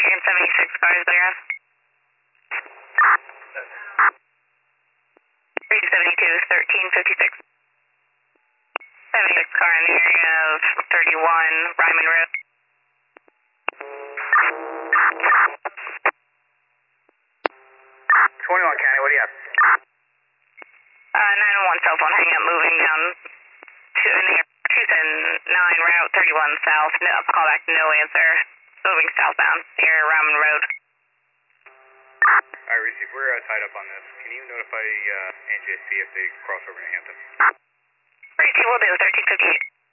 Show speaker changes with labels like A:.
A: Checking 76 cars there. 372, 1356. 76 car in the area of 31 Ryman Road.
B: 21 County, what do you have?
A: 911 cell phone hang up, moving down to in the 279 Route 31 South. No, call back, no answer. Moving southbound near Ryman Road.
B: Alright, receive. We're tied up on this. Can you notify NJSC if they cross over to Hampton?
A: 32 will do, 1358.